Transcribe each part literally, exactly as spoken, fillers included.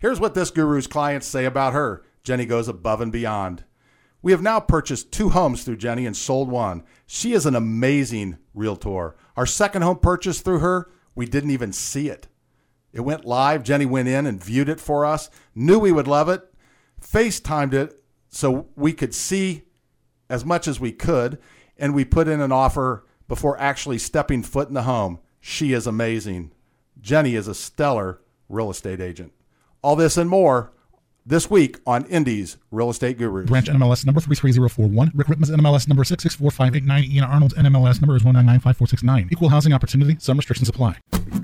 Here's what this guru's clients say about her. Jenny goes above and beyond. We have now purchased two homes through Jenny and sold one. She is an amazing realtor. Our second home purchase through her, we didn't even see it. It went live. Jenny went in and viewed it for us, knew we would love it, FaceTimed it so we could see as much as we could, and we put in an offer before actually stepping foot in the home. She is amazing. Jenny is a stellar real estate agent. All this and more this week on Indy's Real Estate Gurus. Branch N M L S number three three zero four one. Rick Rittman's N M L S number six six four five eight nine. Ian Arnold's N M L S number is one nine nine five four six nine. Equal housing opportunity. Some restrictions apply.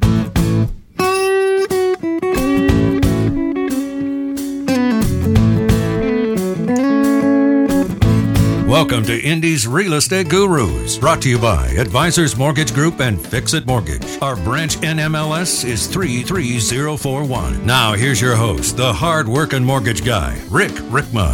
Welcome to Indy's Real Estate Gurus, brought to you by Advisors Mortgage Group and Fix It Mortgage. Our branch N M L S is three three zero four one. Now here's your host, the hard-working mortgage guy, Rick Rickma.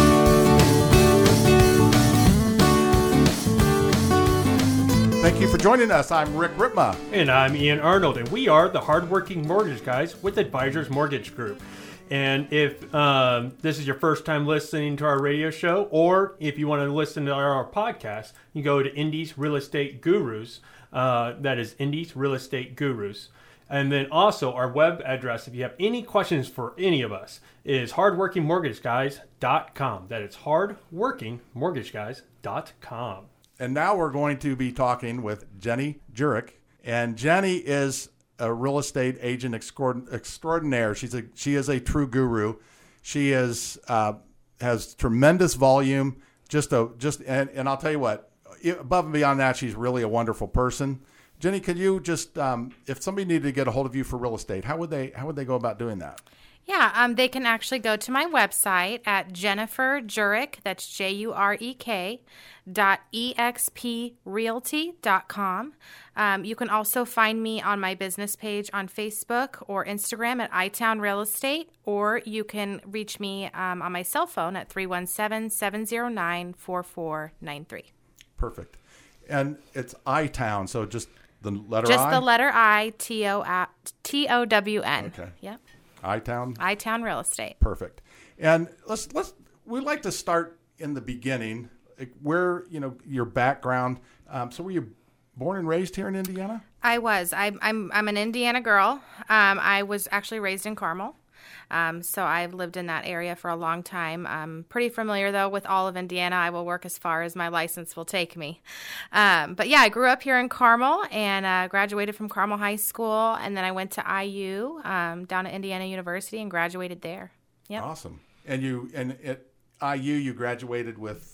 Thank you for joining us. I'm Rick Rickma. And I'm Ian Arnold, and we are the hard-working mortgage guys with Advisors Mortgage Group. And if um, this is your first time listening to our radio show, or if you want to listen to our podcast, you go to Indy's Real Estate Gurus. Uh, that is Indy's Real Estate Gurus. And then also our web address, if you have any questions for any of us, is hard working mortgage guys dot com. That is hard working mortgage guys dot com. And now we're going to be talking with Jenny Jurek. And Jenny is a real estate agent extraordinaire. She's a she is a true guru. She is uh, has tremendous volume. Just a just and, and I'll tell you what. Above and beyond that, she's really a wonderful person. Jenny, could you just um, if somebody needed to get a hold of you for real estate, how would they how would they go about doing that? Yeah, um, they can actually go to my website at Jennifer Jurek, that's J U R E K, dot E X P realty dot com. Um, you can also find me on my business page on Facebook or Instagram at iTown Real Estate, or you can reach me um, on my cell phone at three one seven, seven zero nine, four four nine three. Perfect. And it's iTown, so just the letter just I? Just the letter I, T O T O W N. Okay. Yep. iTown? iTown Real Estate. Perfect. And let's let's we'd like to start in the beginning, like where, you know, your background. Um, so were you born and raised here in Indiana? I was. I, I'm I'm an Indiana girl. Um, I was actually raised in Carmel. Um, so I've lived in that area for a long time. I'm pretty familiar, though, with all of Indiana. I will work as far as my license will take me. Um, but, yeah, I grew up here in Carmel and uh, graduated from Carmel High School. And then I went to I U um, down at Indiana University and graduated there. Yep. Awesome. And you and at I U, you graduated with?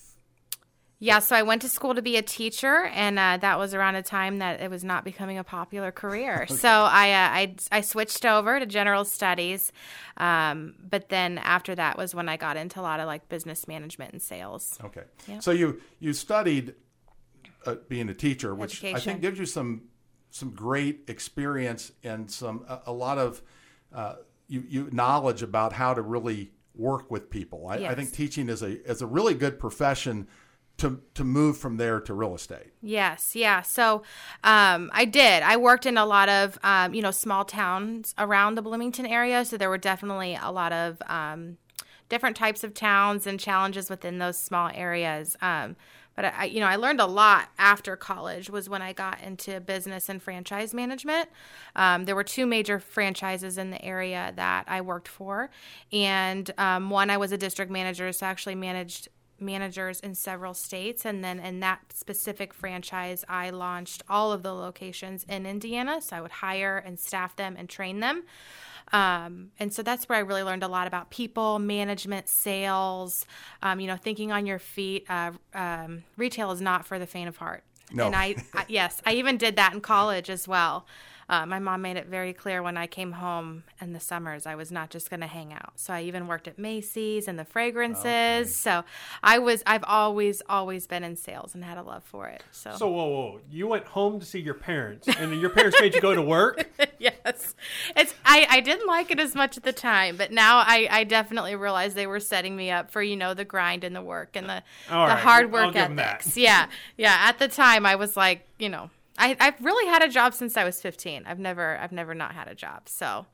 Yeah, so I went to school to be a teacher, and uh, that was around a time that it was not becoming a popular career. Okay. So I, uh, I I switched over to general studies, um, but then after that was when I got into a lot of like business management and sales. Okay, yep. So you you studied uh, being a teacher, which Education. I think gives you some some great experience and some a, a lot of uh, you you knowledge about how to really work with people. I, yes. I think teaching is a is a really good profession to to move from there to real estate. Yes, yeah. So um, I did. I worked in a lot of, um, you know, small towns around the Bloomington area. So there were definitely a lot of um, different types of towns and challenges within those small areas. Um, but, I, you know, I learned a lot after college was when I got into business and franchise management. Um, there were two major franchises in the area that I worked for. And um, one, I was a district manager, so I actually managed managers in several states, and then in that specific franchise I launched all of the locations in Indiana, so I would hire and staff them and train them, um, and so that's where I really learned a lot about people management, sales, um, you know, thinking on your feet. uh, um, retail is not for the faint of heart. No. And I, I yes I even did that in college as well. Uh, my mom made it very clear when I came home in the summers I was not just going to hang out. So I even worked at Macy's and the fragrances. Okay. So I was, I've always, always been in sales and had a love for it. So, so whoa, whoa, you went home to see your parents, and then your parents made you go to work? Yes, it's. I, I didn't like it as much at the time, but now I, I definitely realize they were setting me up for, you know, the grind and the work and the All the right. hard I'll work give ethics. Yeah, yeah. At the time, I was like, you know. I, I've really had a job since I was fifteen. I've never, I've never not had a job. So,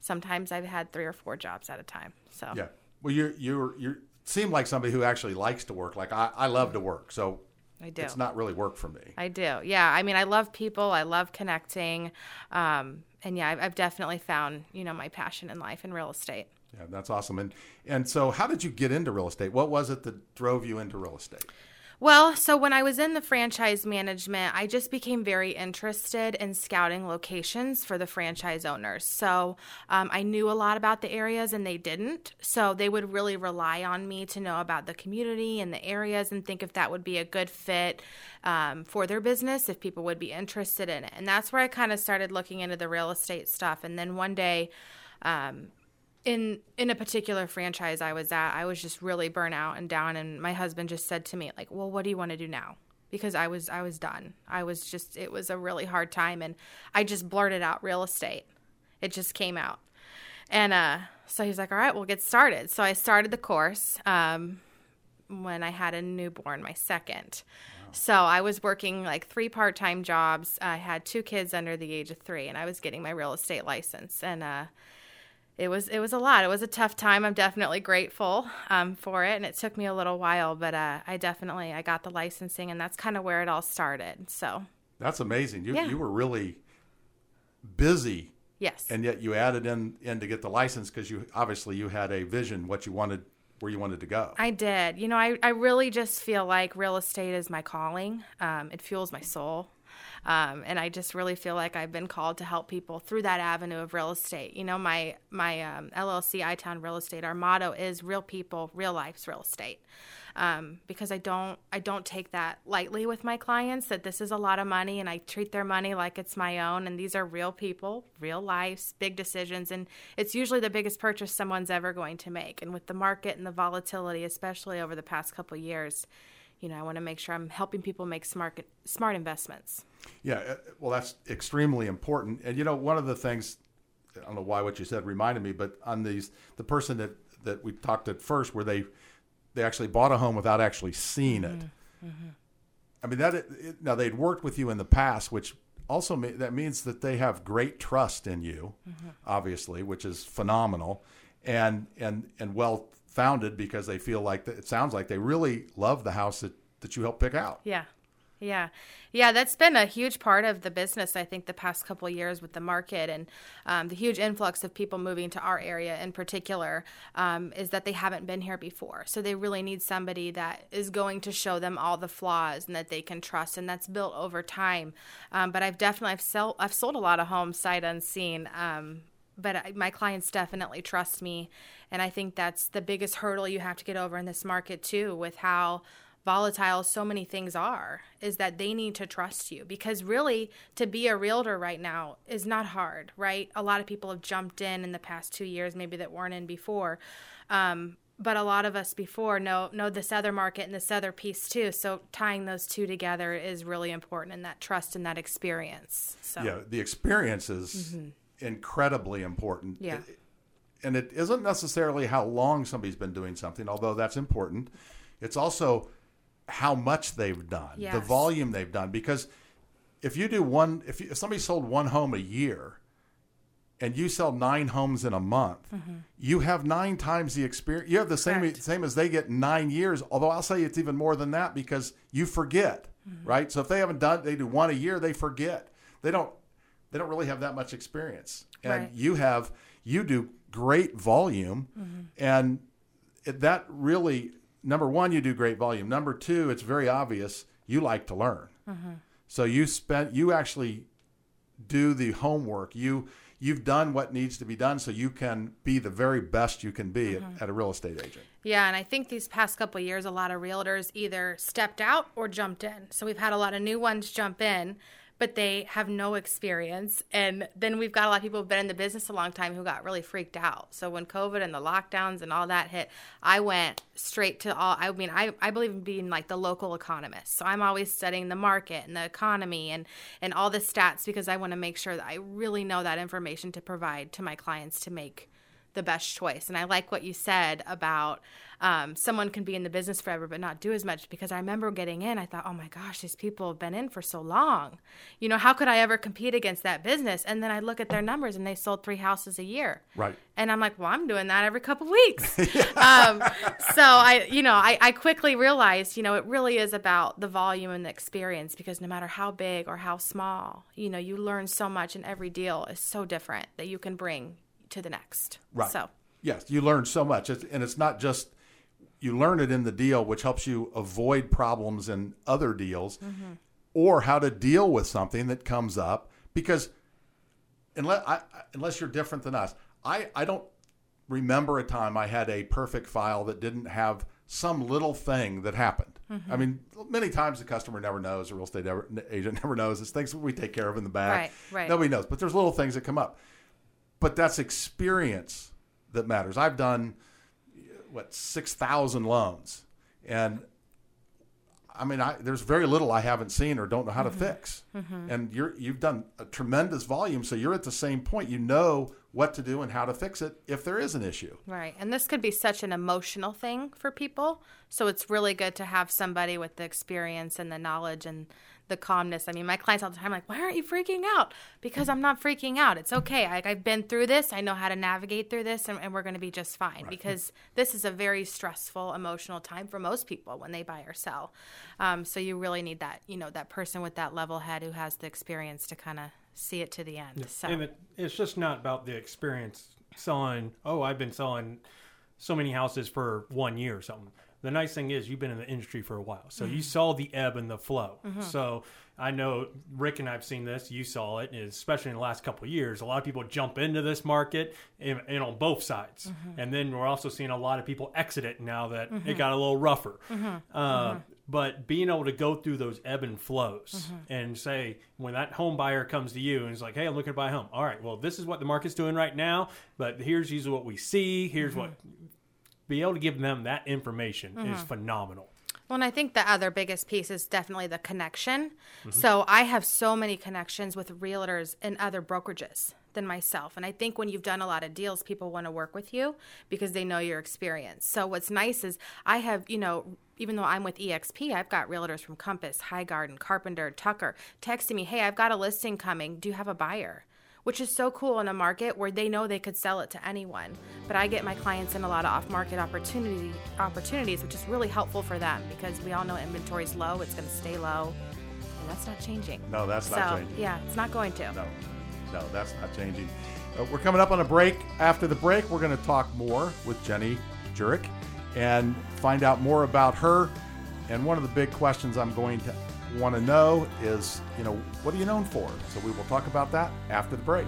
sometimes I've had three or four jobs at a time. So Yeah. Well, you're you're you seem like somebody who actually likes to work. Like I, I love to work, so I do. it's not really work for me. I do. Yeah. I mean, I love people. I love connecting. Um, and yeah, I've, I've definitely found, you know, my passion in life in real estate. Yeah, that's awesome. And and so, how did you get into real estate? What was it that drove you into real estate? Well, so when I was in the franchise management, I just became very interested in scouting locations for the franchise owners. So um, I knew a lot about the areas and they didn't. So they would really rely on me to know about the community and the areas and think if that would be a good fit um, for their business, if people would be interested in it. And that's where I kind of started looking into the real estate stuff. And then one day, um, In in a particular franchise I was at, I was just really burnt out and down, and my husband just said to me, like, well, what do you want to do now? Because I was I was done. I was just, it was a really hard time, and I just blurted out real estate. It just came out. And uh, so he's like, all right, we'll get started. So I started the course um, when I had a newborn, my second. Wow. So I was working like three part-time jobs. I had two kids under the age of three, and I was getting my real estate license. And uh It was it was a lot. It was a tough time. I'm definitely grateful um, for it, and it took me a little while, but uh, I definitely I got the licensing, and that's kind of where it all started. So that's amazing. You yeah. you were really busy, yes, and yet you added in in to get the license because you obviously you had a vision what you wanted, where you wanted to go. I did. You know, I I really just feel like real estate is my calling. Um, it fuels my soul. Um, and I just really feel like I've been called to help people through that avenue of real estate. You know, my my um, L L C, iTown Real Estate, our motto is real people, real life's real estate. Um, because I don't I don't take that lightly with my clients, that this is a lot of money, and I treat their money like it's my own. And these are real people, real lives, big decisions. And it's usually the biggest purchase someone's ever going to make. And with the market and the volatility, especially over the past couple of years, you know, I want to make sure I'm helping people make smart smart investments. Yeah, well, that's extremely important. And, you know, one of the things, I don't know why what you said reminded me, but on these, the person that, that we talked at first, where they they actually bought a home without actually seeing it. Mm-hmm. I mean, that it, now they'd worked with you in the past, which also ma- that means that they have great trust in you, mm-hmm. obviously, which is phenomenal, and and and well founded, because they feel like that, it sounds like they really love the house that, that you helped pick out. Yeah. Yeah. Yeah, that's been a huge part of the business, I think, the past couple of years with the market, and um, the huge influx of people moving to our area in particular um, is that they haven't been here before. So they really need somebody that is going to show them all the flaws and that they can trust, and that's built over time. Um, but I've definitely, I've, sell, I've sold a lot of homes sight unseen, um, but I, my clients definitely trust me, and I think that's the biggest hurdle you have to get over in this market too, with how volatile so many things are, is that they need to trust you, because really to be a realtor right now is not hard, right? A lot of people have jumped in in the past two years, maybe that weren't in before. Um, but a lot of us before know, know this other market and this other piece too. So tying those two together is really important, and that trust and that experience. So. Yeah, the experience is mm-hmm. incredibly important. Yeah. It, and it isn't necessarily how long somebody's been doing something, although that's important. It's also how much they've done, yes. the volume they've done. Because if you do one, if, you, if somebody sold one home a year and you sell nine homes in a month, mm-hmm. you have nine times the experience. You have the same Correct. same as they get in nine years, although I'll say it's even more than that, because you forget, mm-hmm. right? So if they haven't done, they do one a year, they forget. They don't, they don't really have that much experience. And right. you have, you do great volume, mm-hmm. and it, that really, number one, you do great volume. Number two, it's very obvious you like to learn. Mm-hmm. So you spent, you actually do the homework. You, you've done what needs to be done so you can be the very best you can be mm-hmm. at, at a real estate agent. Yeah, and I think these past couple of years, a lot of realtors either stepped out or jumped in. So we've had a lot of new ones jump in, but they have no experience. And then we've got a lot of people who've been in the business a long time who got really freaked out. So when COVID and the lockdowns and all that hit, I went straight to all, I mean, I, I believe in being like the local economist. So I'm always studying the market and the economy and, and all the stats, because I want to make sure that I really know that information to provide to my clients to make the best choice. And I like what you said about um, someone can be in the business forever but not do as much, because I remember getting in, I thought, oh my gosh, these people have been in for so long. You know, how could I ever compete against that business? And then I look at their numbers and they sold three houses a year. Right. And I'm like, well, I'm doing that every couple weeks. um, so I, you know, I, I quickly realized, you know, it really is about the volume and the experience, because no matter how big or how small, you know, you learn so much, and every deal is so different that you can bring to the next. Right. So yes, you learn so much. It's, and it's not just, you learn it in the deal, which helps you avoid problems in other deals, mm-hmm. or how to deal with something that comes up. Because unless, I, unless you're different than us, I, I don't remember a time I had a perfect file that didn't have some little thing that happened. Mm-hmm. I mean, many times the customer never knows, the real estate ever, agent never knows. It's things we take care of in the back. Right, right. Nobody knows. But there's little things that come up. But that's experience that matters. I've done, what, six thousand loans. And, I mean, I, there's very little I haven't seen or don't know how to mm-hmm. fix. Mm-hmm. And you're, you've done a tremendous volume, so you're at the same point. You know what to do and how to fix it if there is an issue. Right. And this could be such an emotional thing for people. So it's really good to have somebody with the experience and the knowledge and the calmness. I mean, my clients all the time are like, why aren't you freaking out? Because I'm not freaking out. It's okay. I, I've been through this. I know how to navigate through this, and, and we're going to be just fine. Right. Because this is a very stressful, emotional time for most people when they buy or sell. Um, so you really need that, you know, that person with that level head who has the experience to kind of see it to the end. Yeah. So. And it, it's just not about the experience selling, oh, I've been selling so many houses for one year or something. The nice thing is you've been in the industry for a while. So mm-hmm. you saw the ebb and the flow. Mm-hmm. So I know Rick and I've seen this. You saw it, especially in the last couple of years. A lot of people jump into this market and, and on both sides. Mm-hmm. And then we're also seeing a lot of people exit it now that mm-hmm. it got a little rougher. Mm-hmm. Uh, mm-hmm. But being able to go through those ebb and flows mm-hmm. and say, when that home buyer comes to you and is like, hey, I'm looking to buy a home. All right, well, this is what the market's doing right now, but here's usually what we see. Here's mm-hmm. what... Be able to give them that information mm-hmm. is phenomenal. Well, and I think the other biggest piece is definitely the connection. Mm-hmm. So I have so many connections with realtors and other brokerages than myself. And I think when you've done a lot of deals, people want to work with you because they know your experience. So what's nice is I have, you know, even though I'm with E X P, I've got realtors from Compass, Highgarden, Carpenter, Tucker texting me, hey, I've got a listing coming. Do you have a buyer? Which is so cool in a market where they know they could sell it to anyone. But I get my clients in a lot of off-market opportunity opportunities, which is really helpful for them because we all know inventory's low. It's going to stay low. And that's not changing. No, that's so, not changing. Yeah, it's not going to. No, no, that's not changing. Uh, we're coming up on a break. After the break, we're going to talk more with Jenny Jurek and find out more about her. And one of the big questions I'm going to want to know is, you know, what are you known for? So we will talk about that after the break.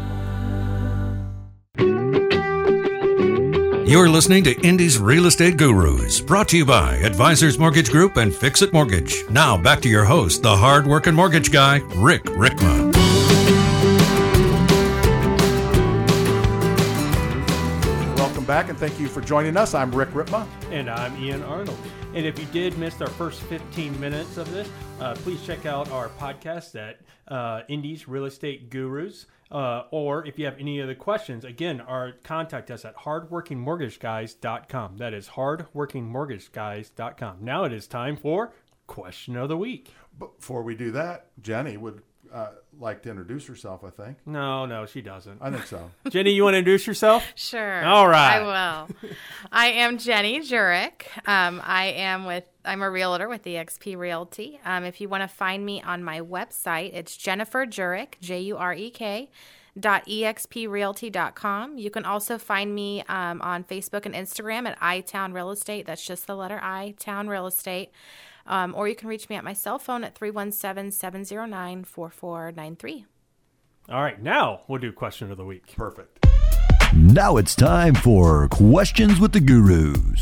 You're listening to Indy's Real Estate Gurus, brought to you by Advisors Mortgage Group and Fix It Mortgage. Now back to your host, the hard-working mortgage guy, Rick Rickma. Welcome back, and thank you for joining us. I'm Rick Rickma. And I'm Ian Arnold. And if you did miss our first fifteen minutes of this, uh, please check out our podcast at uh, Indy's Real Estate Gurus. Uh, or if you have any other questions, again, our contact us at hard working mortgage guys dot com. That is hard working mortgage guys dot com. Now it is time for Question of the Week. Before we do that, Jenny would uh, like to introduce herself, I think. No, no, she doesn't. I think so. Jenny, you want to introduce yourself? Sure. All right. I will. I am Jenny Jurek. Um, I am with, I'm a realtor with E X P Realty. Um, if you want to find me on my website, it's Jennifer Jurek, J U R E K, dot E X P realty dot com. You can also find me um, on Facebook and Instagram at iTown Real Estate. That's just the letter I, Town Real Estate. Um, or you can reach me at my cell phone at three one seven, seven zero nine, four four nine three. All right, now we'll do Question of the Week. Perfect. Now it's time for Questions with the Gurus.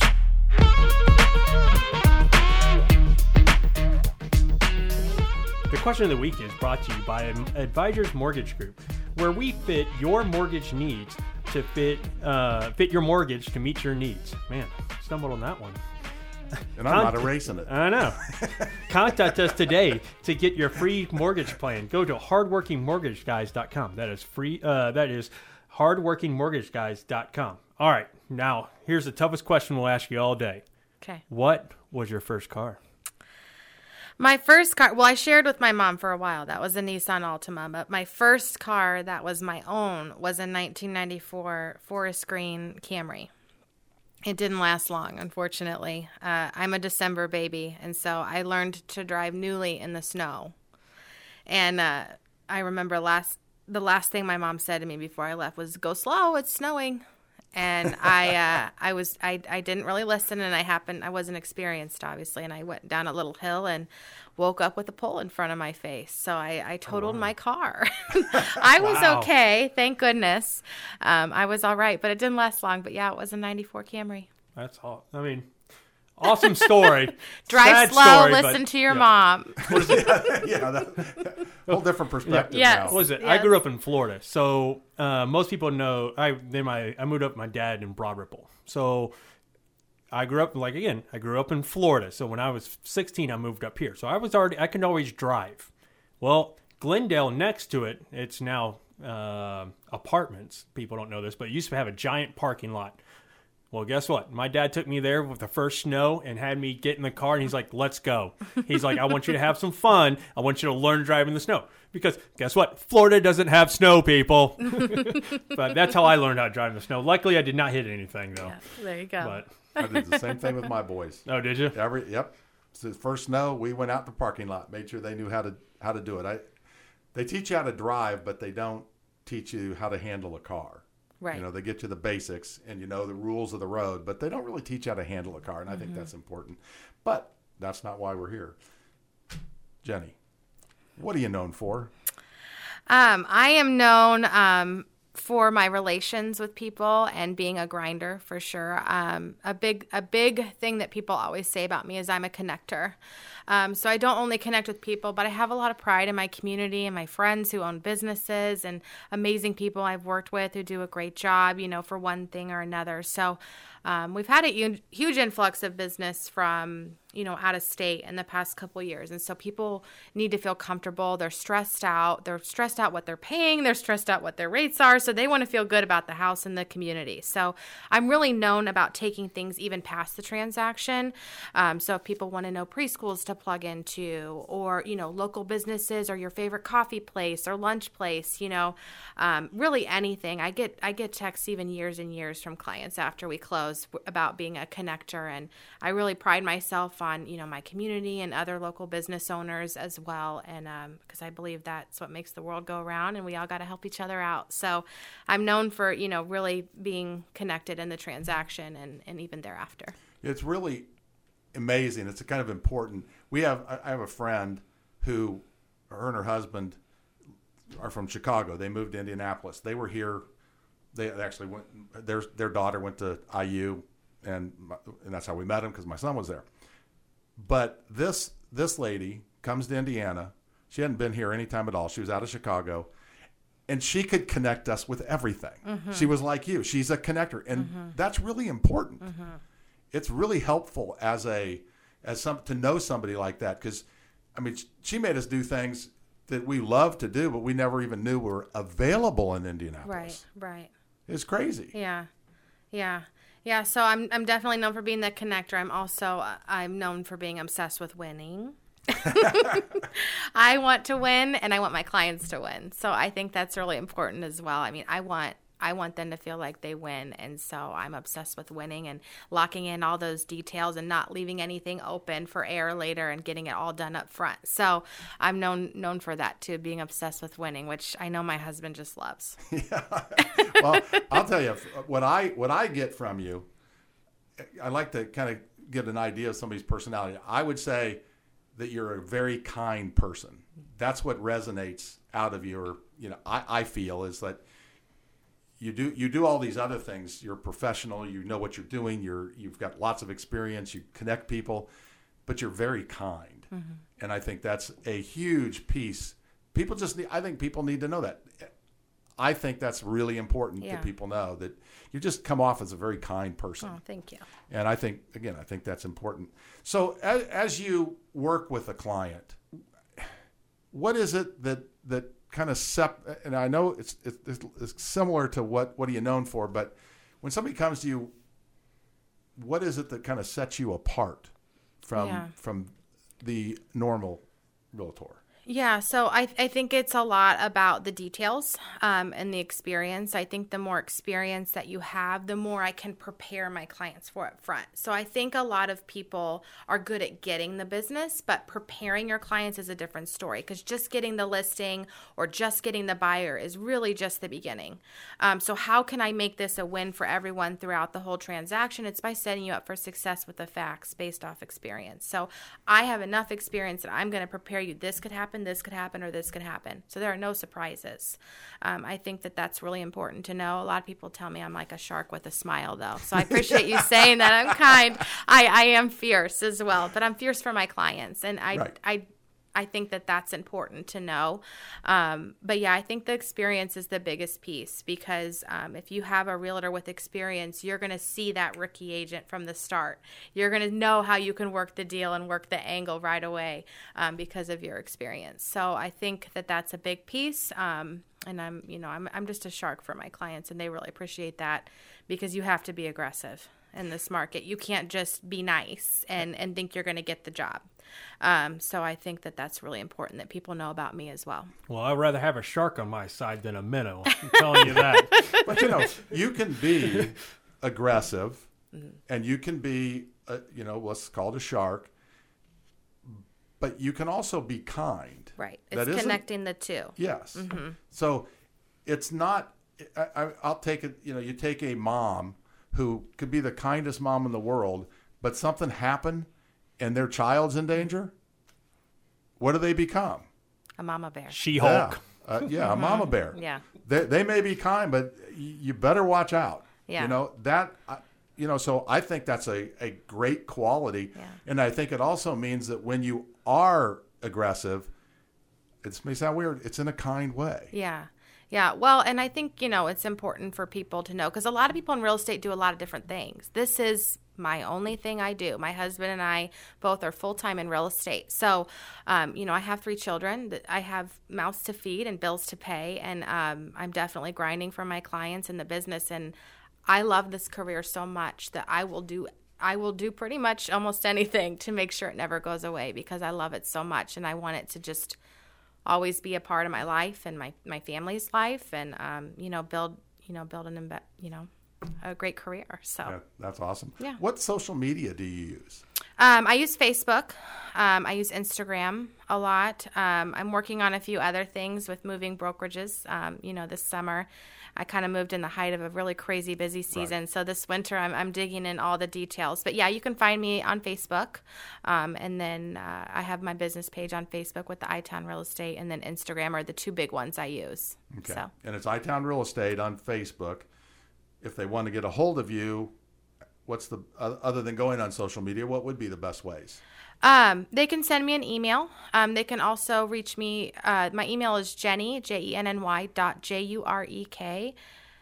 The Question of the Week is brought to you by Advisors Mortgage Group, where we fit your mortgage needs to fit uh, fit your mortgage to meet your needs. Man, stumbled on that one. And I'm Contact, not erasing it. I know. Contact us today to get your free mortgage plan. Go to hard working mortgage guys dot com. That is free. Uh, that is hard working mortgage guys dot com. All right, now here's the toughest question we'll ask you all day. Okay. What was your first car? My first car, well, I shared with my mom for a while. That was a Nissan Altima. But my first car that was my own was a nineteen ninety-four Forest Green Camry. It didn't last long, unfortunately. Uh, I'm a December baby, and so I learned to drive newly in the snow. And uh, I remember last the last thing my mom said to me before I left was, "Go slow, it's snowing." And I uh, I was I, I didn't really listen, and I happened I wasn't experienced, obviously, and I went down a little hill and woke up with a pole in front of my face. So I, I totaled oh, wow. my car. I was wow. okay, thank goodness. Um, I was all right, but it didn't last long. But yeah, it was a ninety-four Camry. That's all. I mean, awesome story. Drive Sad slow. story, listen but, to your yeah. mom. What is it? yeah, yeah that, whole different perspective. Yeah. Now. Yes. What was it? Yes. I grew up in Florida, so uh, most people know. I then my I moved up with my dad in Broad Ripple, so I grew up like again. I grew up in Florida, so when I was sixteen, I moved up here. So I was already I could always drive. Well, Glendale next to it, it's now uh, apartments. People don't know this, but it used to have a giant parking lot. Well, guess what? My dad took me there with the first snow and had me get in the car, and he's like, let's go. He's like, I want you to have some fun. I want you to learn to drive in the snow. Because guess what? Florida doesn't have snow, people. But that's how I learned how to drive in the snow. Luckily, I did not hit anything, though. Yeah, there you go. But I did the same thing with my boys. Oh, did you? Every Yep. So the first snow, we went out in the parking lot, made sure they knew how to how to do it. I, they teach you how to drive, but they don't teach you how to handle a car. Right. You know, they get you the basics and you know the rules of the road, but they don't really teach you how to handle a car, and I mm-hmm. think that's important. But that's not why we're here. Jenny, what are you known for? Um, I am known um, for my relations with people and being a grinder for sure. Um, a big a big thing that people always say about me is I'm a connector. Um, so I don't only connect with people, but I have a lot of pride in my community and my friends who own businesses and amazing people I've worked with who do a great job, you know, for one thing or another. So um, we've had a huge influx of business from, you know, out of state in the past couple of years. And so people need to feel comfortable. They're stressed out. They're stressed out what they're paying. They're stressed out what their rates are. So they want to feel good about the house and the community. So I'm really known about taking things even past the transaction. Um, so if people want to know preschools to plug into, or, you know, local businesses or your favorite coffee place or lunch place, you know, um, really anything. I get, I get texts even years and years from clients after we close about being a connector. And I really pride myself on, you know, my community and other local business owners as well. And um, because I believe that's what makes the world go around, and we all got to help each other out. So I'm known for, you know, really being connected in the transaction and, and even thereafter. It's really amazing. It's kind of important. We have, I have a friend who, her and her husband are from Chicago. They moved to Indianapolis. They were here. They actually went, their, their daughter went to I U, and, and that's how we met him, because my son was there. But this this lady comes to Indiana. She hadn't been here any time at all. She was out of Chicago, and she could connect us with everything. Mm-hmm. She was like you. She's a connector, and mm-hmm. that's really important. Mm-hmm. It's really helpful as a as some to know somebody like that, because, I mean, she made us do things that we love to do, but we never even knew were available in Indianapolis. Right, right. It's crazy. Yeah, yeah. Yeah, so I'm I'm definitely known for being the connector. I'm also I'm known for being obsessed with winning. I want to win, and I want my clients to win. So I think that's really important as well. I mean, I want I want them to feel like they win, and so I'm obsessed with winning and locking in all those details and not leaving anything open for error later and getting it all done up front. So I'm known known for that too, being obsessed with winning, which I know my husband just loves. Yeah. Well, I'll tell you what I what I get from you. I like to kind of get an idea of somebody's personality. I would say that you're a very kind person. That's what resonates out of your, you know, I, I feel is that you do you do all these other things. You're professional. You know what you're doing. You're you've got lots of experience. You connect people, but you're very kind. Mm-hmm. And I think that's a huge piece. People just need, I think people need to know that. I think that's really important yeah. that people know that you just come off as a very kind person. Oh, thank you. And I think, again, I think that's important. So as, as you work with a client, what is it that that kind of sep? And I know it's, it's it's similar to what what are you known for, but when somebody comes to you, what is it that kind of sets you apart from Yeah. from the normal realtor? Yeah, so I, I think it's a lot about the details um, and the experience. I think the more experience that you have, the more I can prepare my clients for up front. So I think a lot of people are good at getting the business, but preparing your clients is a different story, because just getting the listing or just getting the buyer is really just the beginning. Um, so how can I make this a win for everyone throughout the whole transaction? It's by setting you up for success with the facts based off experience. So I have enough experience that I'm going to prepare you. This could happen. This could happen, or this could happen. So there are no surprises. Um, I think that that's really important to know. A lot of people tell me I'm like a shark with a smile, though. So I appreciate you saying that. I'm kind. I, I am fierce as well, but I'm fierce for my clients, and I Right. I. I think that that's important to know. Um, but yeah, I think the experience is the biggest piece, because um, if you have a realtor with experience, you're going to see that rookie agent from the start. You're going to know how you can work the deal and work the angle right away um, because of your experience. So I think that that's a big piece. Um, and I'm, you know, I'm, I'm just a shark for my clients, and they really appreciate that, because you have to be aggressive in this market. You can't just be nice and, and think you're going to get the job. Um, so I think that that's really important that people know about me as well. Well, I'd rather have a shark on my side than a minnow. I'm telling you that. But you know, you can be aggressive, Mm-hmm. and you can be, a, you know, let's call it a shark. But you can also be kind. Right. That It's isn't- connecting the two. Yes. Mm-hmm. So it's not. I, I, I'll take it. You know, you take a mom who could be the kindest mom in the world, but something happened, and their child's in danger. What do they become? A mama bear. She-Hulk. Yeah, uh, yeah, a mama bear. Yeah. They they may be kind, but y- you better watch out. Yeah. You know that. Uh, you know, so I think that's a, a great quality, Yeah. and I think it also means that when you are aggressive, it may sound weird, it's in a kind way. Yeah. Yeah. Well, and I think, you know, it's important for people to know, because a lot of people in real estate do a lot of different things. This is my only thing I do. My husband and I both are full-time in real estate. So, um, you know, I have three children. That I have mouths to feed and bills to pay. And um, I'm definitely grinding for my clients in the business. And I love this career so much that I will do I will do pretty much almost anything to make sure it never goes away, because I love it so much, and I want it to just always be a part of my life and my, my family's life, and um, you know, build you know build an imbe- you know a great career. So Yeah, that's awesome. Yeah. What social media do you use? um, I use Facebook. Um, I use Instagram a lot. Um, I'm working on a few other things with moving brokerages. Um, you know, this summer I kind of moved in the height of a really crazy busy season. Right. So this winter I'm, I'm digging in all the details. But yeah, you can find me on Facebook. Um, and then uh, I have my business page on Facebook with the iTown Real Estate, and then Instagram are the two big ones I use. Okay. So. And it's iTown Real Estate on Facebook. If they want to get a hold of you, what's the uh, other than going on social media, what would be the best ways? Um, they can send me an email. Um, they can also reach me. Uh, my email is Jenny, J E N N Y dot J U R E K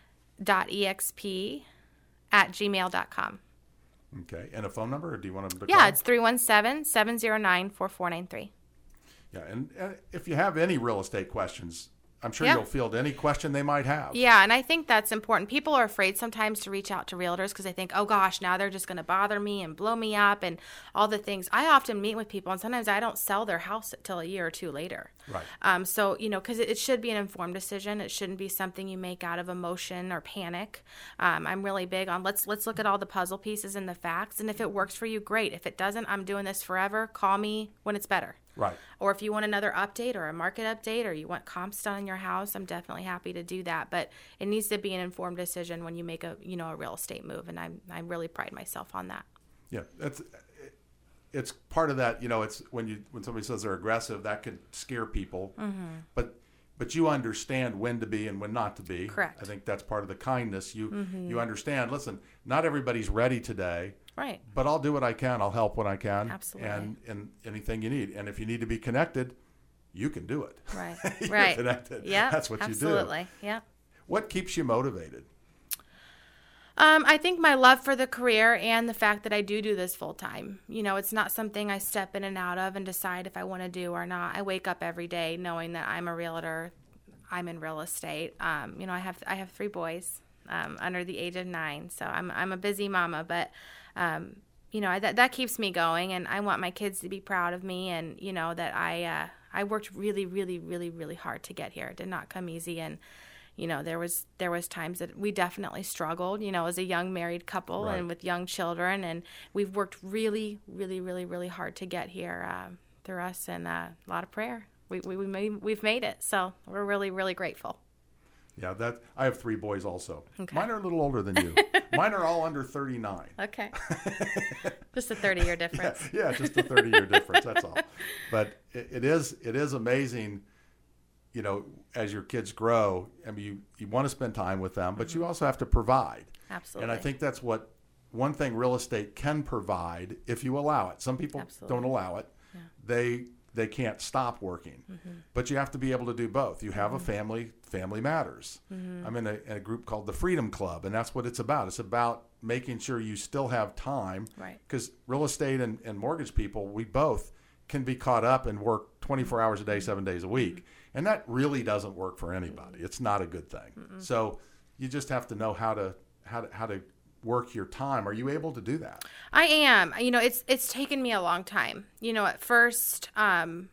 dot E X P at gmail dot com. Okay. And a phone number, or do you want them to Yeah, call? it's three one seven, seven zero nine, four four nine three. Yeah. And, and if you have any real estate questions, I'm sure Yeah. you'll field any question they might have. Yeah, and I think that's important. People are afraid sometimes to reach out to realtors because they think, oh gosh, now they're just going to bother me and blow me up and all the things. I often meet with people, and sometimes I don't sell their house until a year or two later. Right. Um, so, you know, because it, it should be an informed decision. It shouldn't be something you make out of emotion or panic. Um, I'm really big on let's let's look at all the puzzle pieces and the facts. And if it works for you, great. If it doesn't, I'm doing this forever. Call me when it's better. Right. Or if you want another update or a market update, or you want comps done in your house, I'm definitely happy to do that. But it needs to be an informed decision when you make a you know a real estate move, and I I really pride myself on that. Yeah. That's it's part of that. You know, it's when you when somebody says they're aggressive, that could scare people. Mm-hmm. But but you understand when to be and when not to be. Correct. I think that's part of the kindness. You Mm-hmm. you understand. Listen, not everybody's ready today. Right. But I'll do what I can. I'll help when I can. Absolutely. And, and anything you need. And if you need to be connected, you can do it. Right. You're right. connected. Yeah. That's what absolutely. you do. Absolutely. Yeah. What keeps you motivated? Um, I think my love for the career and the fact that I do do this full time. You know, it's not something I step in and out of and decide if I want to do or not. I wake up every day knowing that I'm a realtor. I'm in real estate. Um, you know, I have I have three boys um, under the age of nine, so I'm I'm a busy mama, but um, you know, I, that that keeps me going, and I want my kids to be proud of me, and you know that I uh, I worked really, really, really, really hard to get here. It did not come easy, and you know, there was there was times that we definitely struggled, you know, as a young married couple Right. and with young children, and we've worked really, really, really, really hard to get here uh, through us, and uh, a lot of prayer. We we we made, we've made it, so we're really, really grateful. Yeah, that I have three boys also. Okay. Mine are a little older than you. Mine are all under thirty-nine. Okay, just a thirty-year difference. Yeah, yeah, just a thirty-year difference. That's all. But it, it is it is amazing. You know, as your kids grow, I mean, you, you want to spend time with them, but you also have to provide. Absolutely. And I think that's what one thing real estate can provide if you allow it. Some people Absolutely. don't allow it. Yeah. They they can't stop working. Mm-hmm. But you have to be able to do both. You have a family, family matters. Mm-hmm. I'm in a, in a group called the Freedom Club, and that's what it's about. It's about making sure you still have time. Right. Because real estate and, and mortgage people, we both can be caught up and work twenty-four hours a day, seven days a week. Mm-hmm. And that really doesn't work for anybody. It's not a good thing. Mm-mm. So you just have to know how to how to how to work your time. Are you able to do that? I am. You know, it's it's taken me a long time. You know, at first, um,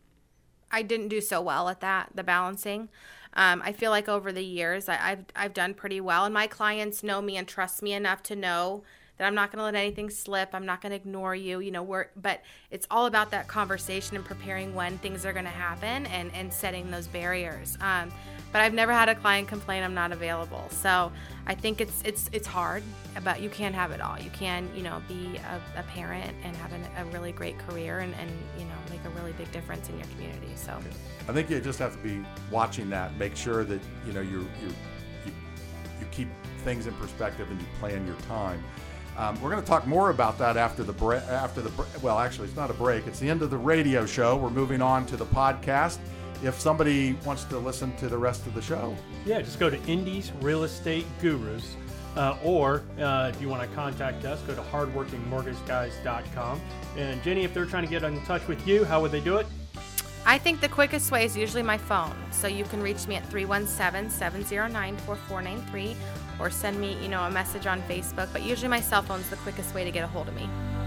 I didn't do so well at that, the balancing. Um, I feel like over the years, I, I've I've done pretty well, and my clients know me and trust me enough to know that I'm not going to let anything slip. I'm not going to ignore you. You know, we're but it's all about that conversation and preparing when things are going to happen and and setting those barriers. Um, But I've never had a client complain I'm not available. So I think it's it's it's hard, but you can't have it all. You can, you know, be a, a parent and have an, a really great career and, and, you know, make a really big difference in your community. So I think you just have to be watching that, make sure that, you know, you're, you're, you you keep things in perspective and you plan your time. Um, we're going to talk more about that after the break. After the bre- well, actually, it's not a break. It's the end of the radio show. We're moving on to the podcast. If somebody wants to listen to the rest of the show, Yeah, just go to Indies Real Estate Gurus. Uh, or uh, if you want to contact us, go to hardworking mortgage guys dot com. And Jenny, if they're trying to get in touch with you, how would they do it? I think the quickest way is usually my phone. So you can reach me at three one seven, seven zero nine, four four nine three or send me, you know, a message on Facebook. But usually my cell phone is the quickest way to get a hold of me.